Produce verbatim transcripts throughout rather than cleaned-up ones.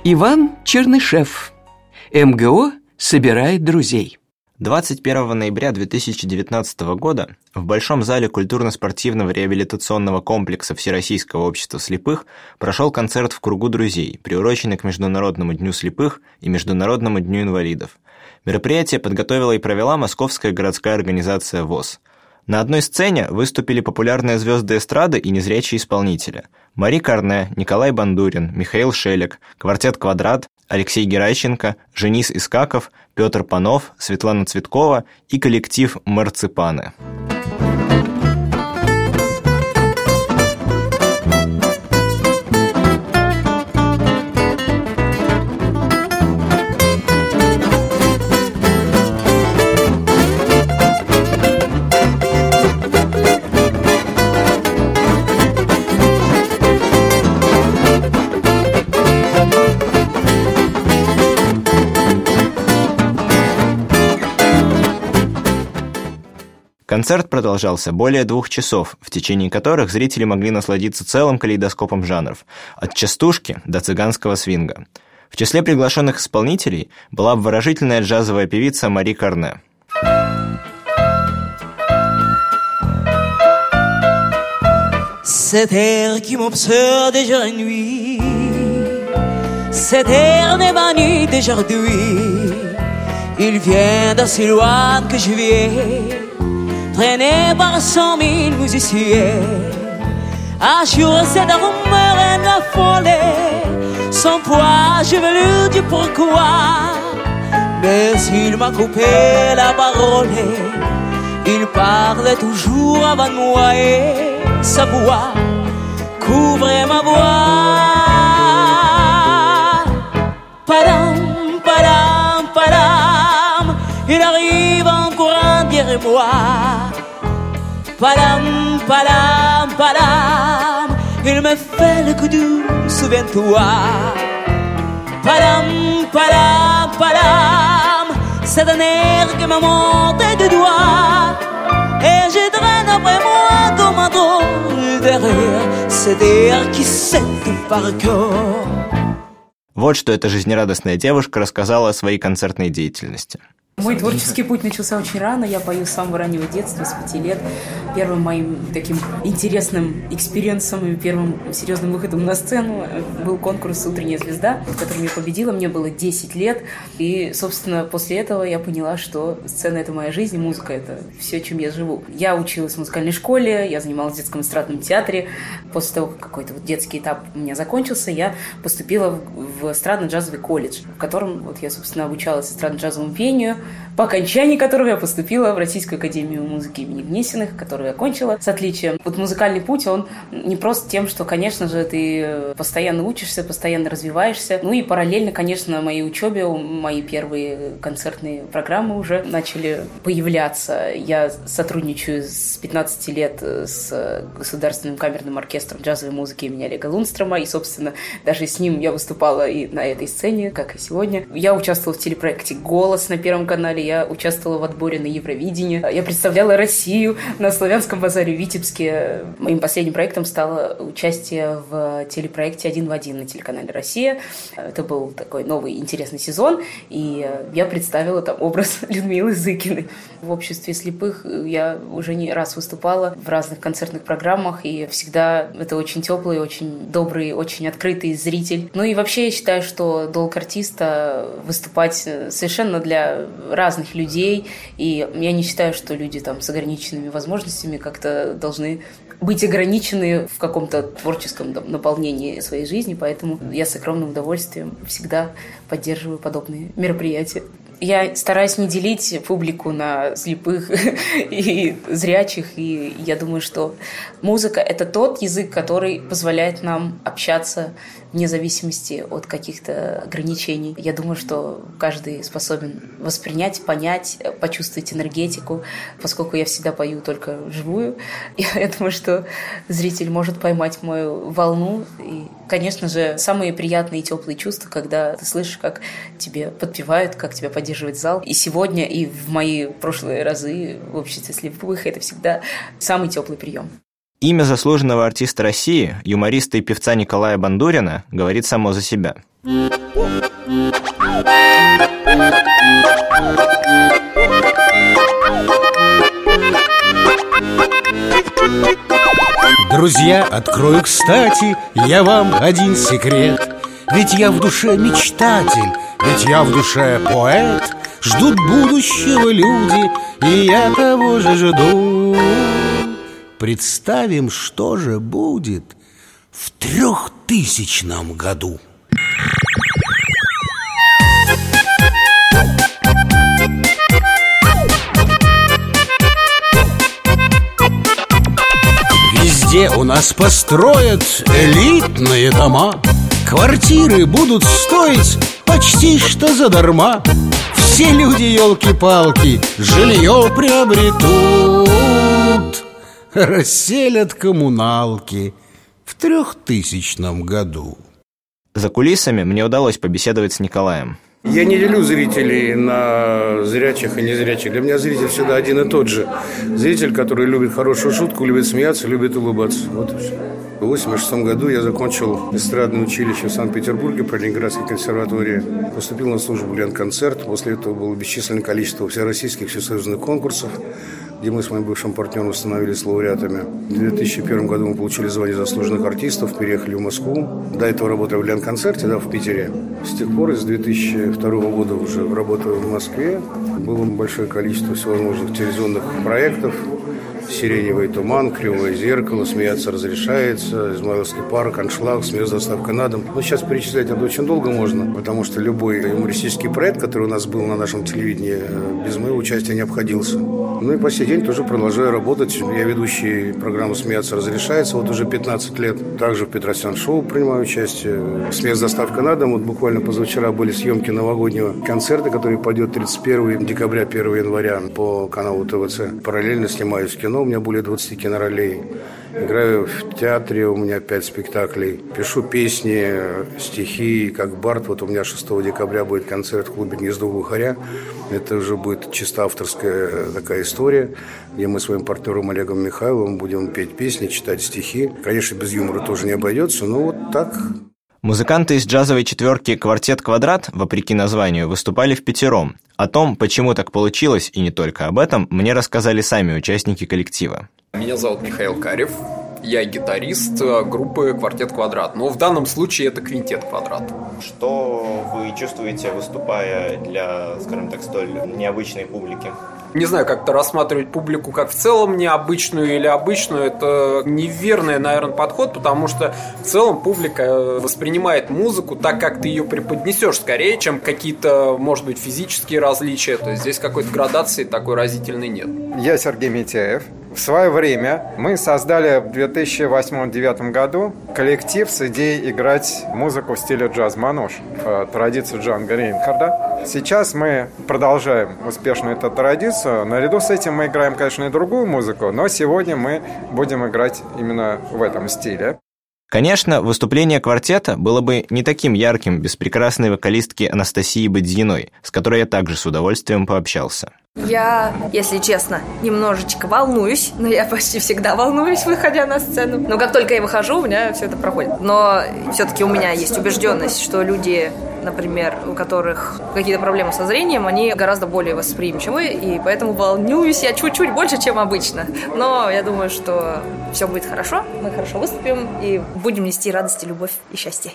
Иван Чернышев. эм гэ о собирает друзей. двадцать первого ноября две тысячи девятнадцатого года в Большом зале культурно-спортивного реабилитационного комплекса Всероссийского общества слепых прошел концерт «В кругу друзей», приуроченный к Международному дню слепых и Международному дню инвалидов. Мероприятие подготовила и провела Московская городская организация ВОС. На одной сцене выступили популярные звезды эстрады и незрячие исполнители: Мари Карне, Николай Бандурин, Михаил Шелег, квартет «Квадрат», Алексей Геращенко, Женис Искаков, Петр Панов, Светлана Цветкова и коллектив «Марципаны». Концерт продолжался более двух часов, в течение которых зрители могли насладиться целым калейдоскопом жанров, от частушки до цыганского свинга. В числе приглашенных исполнителей была обворожительная джазовая певица Мари Карне. Cet air qui m'obsède déjà la nuit, cet air n'est venu d'aujourd'hui, il vient d'assez loin que je viens, traîné par cent mille musiciens. Un jour cet arôme me rend affolé, sans poids je veux lui dire pourquoi, mais il m'a coupé la parole, il parle toujours avant moi et sa voix couvre ma voix. Padam, padam, padam, il arrive encore un derrière moi. Padam, padam, padam, il me fait le coup doux, souviens-toi. Padam, padam, padam, c'est un air qui m'a monté du doigt, et je traîne après moi comme un drôle derrière, cet air qui sait tout par cœur. Вот что эта жизнерадостная девушка рассказала о своей концертной деятельности. Мой творческий путь начался очень рано. Я пою с самого раннего детства, с пяти лет. Первым моим таким интересным экспириенсом и первым серьезным выходом на сцену был конкурс «Утренняя звезда», в котором я победила. Мне было десять лет. И, собственно, после этого я поняла, что сцена — это моя жизнь, и музыка — это все, чем я живу. Я училась в музыкальной школе, я занималась в детском эстрадном театре. После того, как какой-то вот детский этап у меня закончился, я поступила в эстрадно-джазовый колледж, в котором вот я, собственно, обучалась эстрадно-джазовому пению, по окончании которого я поступила в Российскую академию музыки имени Гнесиных, которую я окончила с отличием. Вот музыкальный путь, он не просто тем, что, конечно же, ты постоянно учишься, постоянно развиваешься. Ну и параллельно, конечно, моей учебе, мои первые концертные программы уже начали появляться. Я сотрудничаю с пятнадцати лет с Государственным камерным оркестром джазовой музыки имени Олега Лундстрома, и, собственно, даже с ним я выступала и на этой сцене, как и сегодня. Я участвовала в телепроекте «Голос» на Первом канале. Я участвовала в отборе на Евровидение. Я представляла Россию на Славянском базаре в Витебске. Моим последним проектом стало участие в телепроекте «Один в один» на телеканале «Россия». Это был такой новый интересный сезон, и я представила там образ Людмилы Зыкиной. В обществе слепых я уже не раз выступала в разных концертных программах, и всегда это очень теплый, очень добрый, очень открытый зритель. Ну и вообще я считаю, что долг артиста выступать совершенно для разных людей, и я не считаю, что люди там с ограниченными возможностями как-то должны быть ограничены в каком-то творческом там наполнении своей жизни, поэтому я с огромным удовольствием всегда поддерживаю подобные мероприятия. Я стараюсь не делить публику на слепых и зрячих, и я думаю, что музыка — это тот язык, который позволяет нам общаться вне зависимости от каких-то ограничений. Я думаю, что каждый способен воспринять, понять, почувствовать энергетику, поскольку я всегда пою только вживую. Я думаю, что зритель может поймать мою волну. И, конечно же, самые приятные и теплые чувства, когда ты слышишь, как тебе подпевают, как тебя поддерживает зал. И сегодня, и в мои прошлые разы в обществе слепых это всегда самый теплый прием. Имя заслуженного артиста России, юмориста и певца Николая Бандурина говорит само за себя. Друзья, открою, кстати, я вам один секрет. Ведь я в душе мечтатель, ведь я в душе поэт. Ждут будущего люди, и я того же жду. Представим, что же будет в трехтысячном году. Везде у нас построят элитные дома. Квартиры будут стоить почти что задарма. Все люди, елки-палки, жилье приобретут, расселят коммуналки в трехтысячном году. За кулисами мне удалось побеседовать с Николаем. Я не делю зрителей на зрячих и незрячих. Для меня зритель всегда один и тот же. Зритель, который любит хорошую шутку, любит смеяться, любит улыбаться. Вот и все. В восемьдесят шестом году я закончил эстрадное училище в Санкт-Петербурге при Ленинградской консерватории. Поступил на службу в Ленконцерт. После этого было бесчисленное количество всероссийских, всесоюзных конкурсов, где мы с моим бывшим партнером становились лауреатами. В две тысячи первом году мы получили звание заслуженных артистов, переехали в Москву. До этого работали в Ленконцерте, да, в Питере. С тех пор, с две тысячи второго года уже работаю в Москве. Было большое количество всевозможных телевизионных проектов. «Сиреневый туман», «Кривое зеркало», «Смеяться разрешается», «Измайловский парк», «Аншлаг», «Смех с доставкой на дом». Но сейчас перечислять это очень долго можно, потому что любой юмористический проект, который у нас был на нашем телевидении, без моего участия не обходился. Ну и по сей день тоже продолжаю работать. Я ведущий программы «Смеяться разрешается» вот уже пятнадцать лет. Также в Петросян шоу принимаю участие. «Смех с доставкой на дом». Вот буквально позавчера были съемки новогоднего концерта, который пойдет тридцать первого декабря, первого января по каналу ТВЦ. Параллельно снимаюсь в кино. У меня более двадцати киноролей. Играю в театре, у меня пять спектаклей. Пишу песни, стихи, как бард. Вот у меня шестого декабря будет концерт в клубе «Гнездо глухаря». Это уже будет чисто авторская такая история, где мы с своим партнером Олегом Михайловым будем петь песни, читать стихи. Конечно, без юмора тоже не обойдется, но вот так. Музыканты из джазовой четверки «Квартет Квадрат», вопреки названию, выступали впятером. О том, почему так получилось, и не только об этом, мне рассказали сами участники коллектива. Меня зовут Михаил Карев, я гитарист группы «Квартет Квадрат», но в данном случае это «Квинтет Квадрат». Что вы чувствуете, выступая для, скажем так, столь необычной публики? Не знаю, как-то рассматривать публику как в целом необычную или обычную, это неверный, наверное, подход, потому что в целом публика воспринимает музыку так, как ты ее преподнесешь, скорее, чем какие-то, может быть, физические различия. То есть здесь какой-то градации такой разительной нет. Я Сергей Митяев. В свое время мы создали в две тысячи восьмом — две тысячи девятом году коллектив с идеей играть музыку в стиле джаз-мануш, традицию Джанго Рейнхарда. Сейчас мы продолжаем успешно эту традицию. Наряду с этим мы играем, конечно, и другую музыку, но сегодня мы будем играть именно в этом стиле. Конечно, выступление квартета было бы не таким ярким без прекрасной вокалистки Анастасии Бодзиной, с которой я также с удовольствием пообщался. Я, если честно, немножечко волнуюсь, но я почти всегда волнуюсь, выходя на сцену. Но как только я выхожу, у меня все это проходит. Но все-таки у меня есть убежденность, что люди, например, у которых какие-то проблемы со зрением, они гораздо более восприимчивы, и поэтому волнуюсь я чуть-чуть больше, чем обычно. Но я думаю, что все будет хорошо, мы хорошо выступим и будем нести радость, любовь и счастье.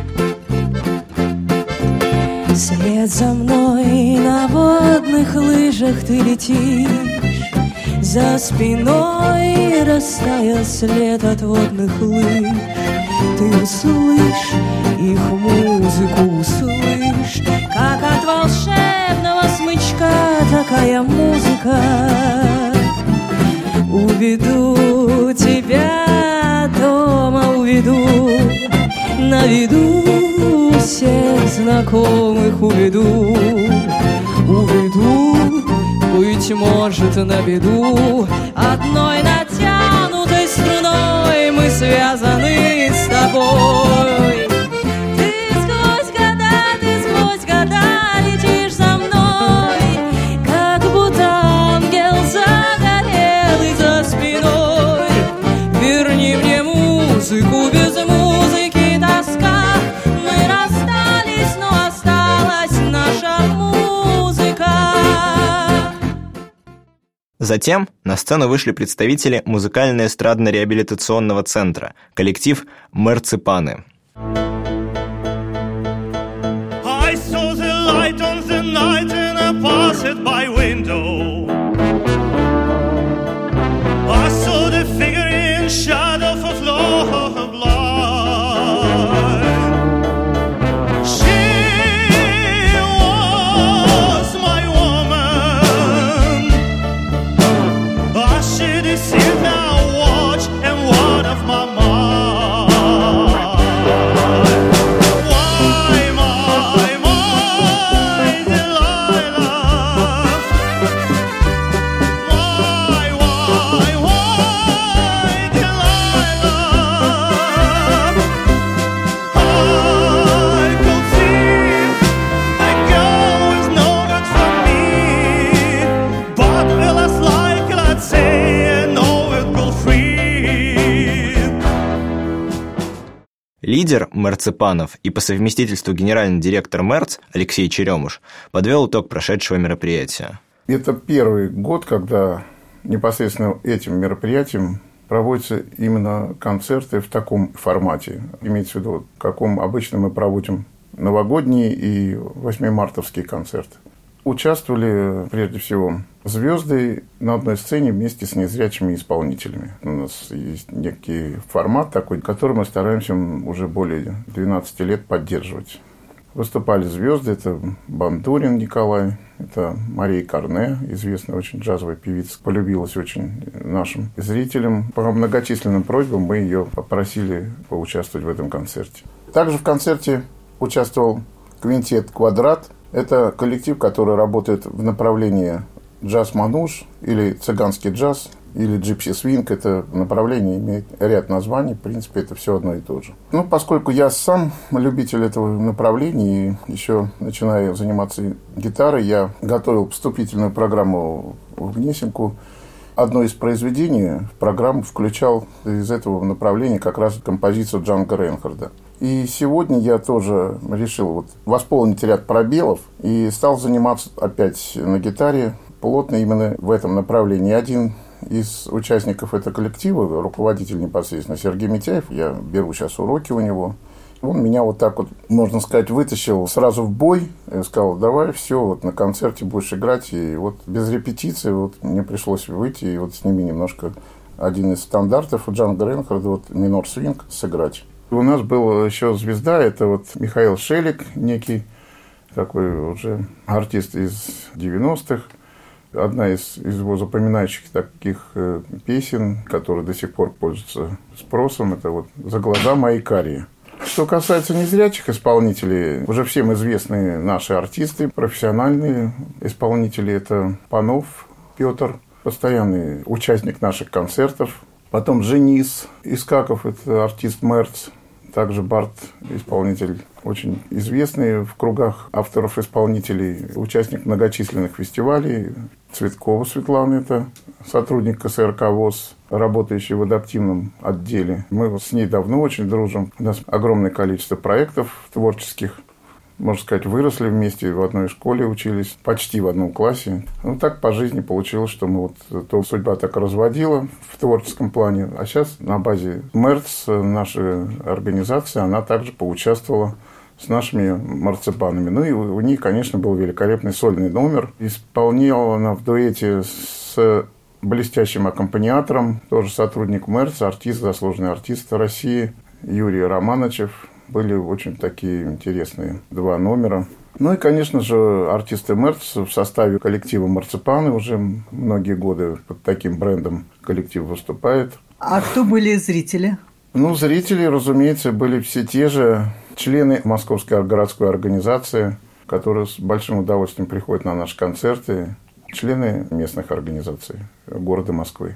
Вслед за мной на водных лыжах ты летишь, за спиной растаял след от водных лыж. Ты услышь их музыку, услышь, как от волшебного смычка такая музыка. Уведу тебя дома, уведу, на виду всех знакомых уведу, уведу, быть может, на беду. Одной натянутой струной мы связаны с тобой. Ты сквозь года, ты сквозь года летишь за мной, как будто ангел загорелый за спиной. Верни мне музыку, без музыки тоска. Мы расстались Затем на сцену вышли представители музыкально-эстрадно-реабилитационного центра, коллектив «Марципаны». I saw the light on the night and I passed it by window. I saw the figure in shadow of love light. She was my woman. I should have seen now watch and one of my mind. Лидер «Марципанов» и по совместительству генеральный директор МЭРЦ Алексей Черемуш подвел итог прошедшего мероприятия. Это первый год, когда непосредственно этим мероприятием проводятся именно концерты в таком формате. Имеется в виду, в каком обычно мы проводим новогодние и восьмимартовские концерты. Участвовали, прежде всего, звезды на одной сцене вместе с незрячими исполнителями. У нас есть некий формат такой, который мы стараемся уже более двенадцати лет поддерживать. Выступали звезды. Это Бандурин Николай, это Мария Карне, известная очень джазовая певица, полюбилась очень нашим зрителям. По многочисленным просьбам мы ее попросили поучаствовать в этом концерте. Также в концерте участвовал квинтет «Квадрат». Это коллектив, который работает в направлении джаз-мануш или цыганский джаз, или джипси-свинг. Это направление имеет ряд названий. В принципе, это все одно и то же. Ну, поскольку я сам любитель этого направления и еще начиная заниматься гитарой, я готовил вступительную программу в Гнесинку. Одно из произведений в программу включал из этого направления как раз композицию Джанго Рейнхарда. И сегодня я тоже решил вот восполнить ряд пробелов и стал заниматься опять на гитаре плотно именно в этом направлении. Один из участников этого коллектива, руководитель непосредственно Сергей Митяев, я беру сейчас уроки у него, он меня вот так вот, можно сказать, вытащил сразу в бой и сказал: давай, все, вот на концерте будешь играть. И вот без репетиции вот мне пришлось выйти и вот с ними немножко один из стандартов Джанго Рейнхарда, вот минор-свинг, сыграть. У нас был еще звезда, это вот Михаил Шелик, некий такой уже артист из девяностых. Одна из, из его запоминающих таких э, песен, которые до сих пор пользуются спросом, это вот «За глаза мои карие». Что касается незрячих исполнителей, уже всем известные наши артисты, профессиональные исполнители, это Панов Петр, постоянный участник наших концертов. Потом Женис Искаков, это артист МЭРЦ. Также Барт, исполнитель очень известный в кругах авторов-исполнителей, участник многочисленных фестивалей. Цветкова Светлана, это сотрудник ка эс эр ка ВОС, работающий в адаптивном отделе. Мы с ней давно очень дружим. У нас огромное количество проектов творческих. Можно сказать, выросли вместе, в одной школе учились, почти в одном классе. Ну, так по жизни получилось, что мы вот, то судьба так разводила в творческом плане. А сейчас на базе МЭРЦ, наша организация, она также поучаствовала с нашими марципанами. Ну, и у них, конечно, был великолепный сольный номер. Исполняла она в дуэте с блестящим аккомпаниатором, тоже сотрудник МЭРЦ, артист, заслуженный артист России Юрий Романовичев. Были очень такие интересные два номера. Ну и, конечно же, артисты МЭРЦ в составе коллектива «Марципаны» уже многие годы под таким брендом коллектив выступает. А кто были зрители? Ну, зрители, разумеется, были все те же члены Московской городской организации, которые с большим удовольствием приходят на наши концерты, члены местных организаций города Москвы.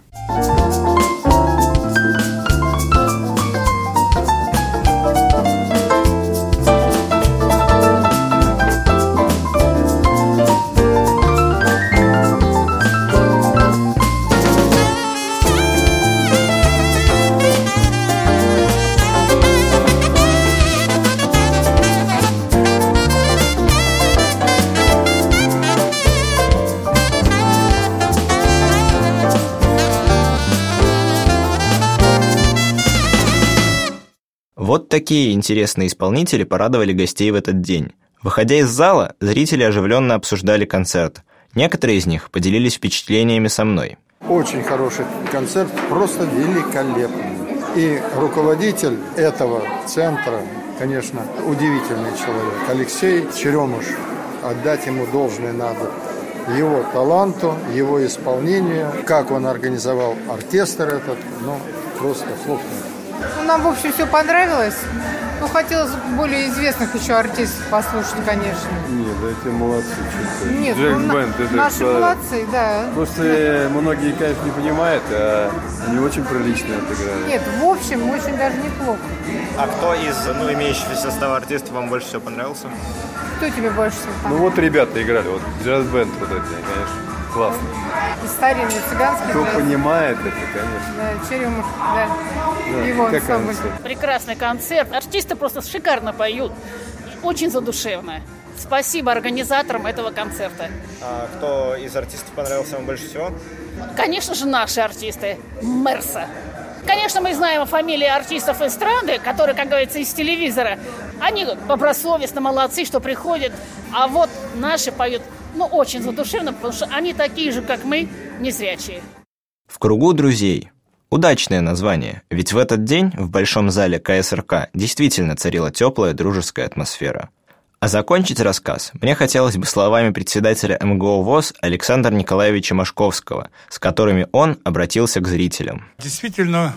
Вот такие интересные исполнители порадовали гостей в этот день. Выходя из зала, зрители оживленно обсуждали концерт. Некоторые из них поделились впечатлениями со мной. Очень хороший концерт, просто великолепный. И руководитель этого центра, конечно, удивительный человек. Алексей Черемуш. Отдать ему должное надо. Его таланту, его исполнению, как он организовал оркестр этот, ну, просто слов нет. Ну, нам, в общем, все понравилось. Ну, хотелось более известных еще артистов послушать, конечно. Нет, да эти молодцы. Что-то. Нет, ну, Бенд, наши это... молодцы, да. Просто многие, конечно, не понимают, а они очень прилично отыграли. Нет, в общем, очень даже неплохо. А кто из, ну, имеющихся состава артистов вам больше всего понравился? Кто тебе больше всего понравился? Ну, вот ребята играли, вот джаз-бенд вот эти, конечно, классно. И старинный цыганский Кто джаз. понимает это, конечно. Да, Черемуш, да. Да, его ансамбль. Прекрасный концерт. Артисты просто шикарно поют. Очень задушевно. Спасибо организаторам этого концерта. А кто из артистов понравился вам больше всего? Конечно же, наши артисты. Мерса. Конечно, мы знаем фамилии артистов эстрады, которые, как говорится, из телевизора. Они добросовестно, молодцы, что приходят. А вот наши поют, ну, очень задушевно, потому что они такие же, как мы, незрячие. В кругу друзей. Удачное название, ведь в этот день в Большом зале ка эс эр ка действительно царила теплая дружеская атмосфера. А закончить рассказ мне хотелось бы словами председателя эм гэ о ВОС Александра Николаевича Машковского, с которыми он обратился к зрителям. Действительно,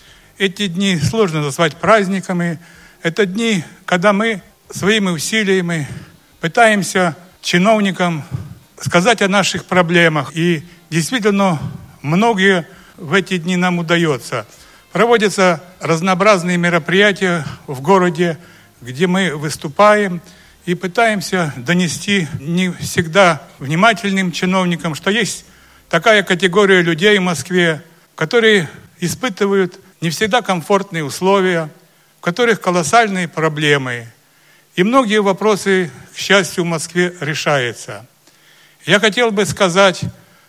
эти дни сложно назвать праздниками. Это дни, когда мы своими усилиями пытаемся чиновникам сказать о наших проблемах. И действительно, многие в эти дни нам удается. Проводятся разнообразные мероприятия в городе, где мы выступаем и пытаемся донести не всегда внимательным чиновникам, что есть такая категория людей в Москве, которые испытывают не всегда комфортные условия, в которых колоссальные проблемы. И многие вопросы, к счастью, в Москве решаются. Я хотел бы сказать,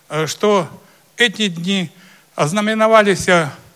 что эти дни ознаменовались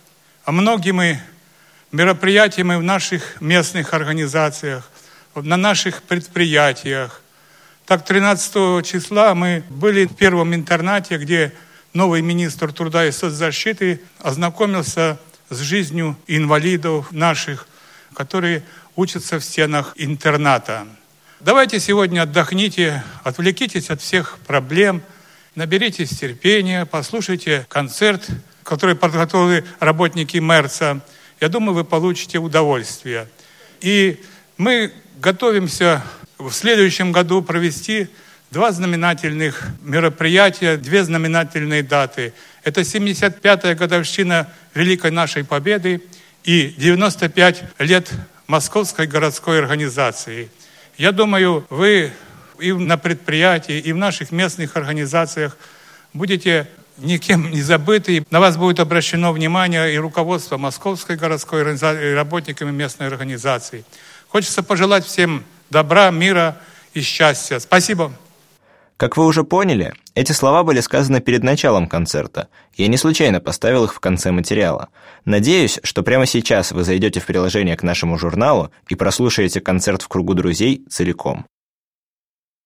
многими мероприятиями в наших местных организациях, на наших предприятиях. Так, тринадцатого числа мы были в первом интернате, где новый министр труда и соцзащиты ознакомился с жизнью инвалидов наших, которые учатся в стенах интерната. Давайте сегодня отдохните, отвлекитесь от всех проблем, наберитесь терпения, послушайте концерт, который подготовили работники Мерса. Я думаю, вы получите удовольствие. И мы готовимся в следующем году провести два знаменательных мероприятия, две знаменательные даты. Это семьдесят пятая годовщина Великой нашей Победы и девяносто пять лет Московской городской организации. Я думаю, вы и на предприятии, и в наших местных организациях будете никем не забыты. На вас будет обращено внимание и руководство Московской городской организации, и работниками местной организации. Хочется пожелать всем добра, мира и счастья. Спасибо. Как вы уже поняли, эти слова были сказаны перед началом концерта. Я не случайно поставил их в конце материала. Надеюсь, что прямо сейчас вы зайдете в приложение к нашему журналу и прослушаете концерт в кругу друзей целиком.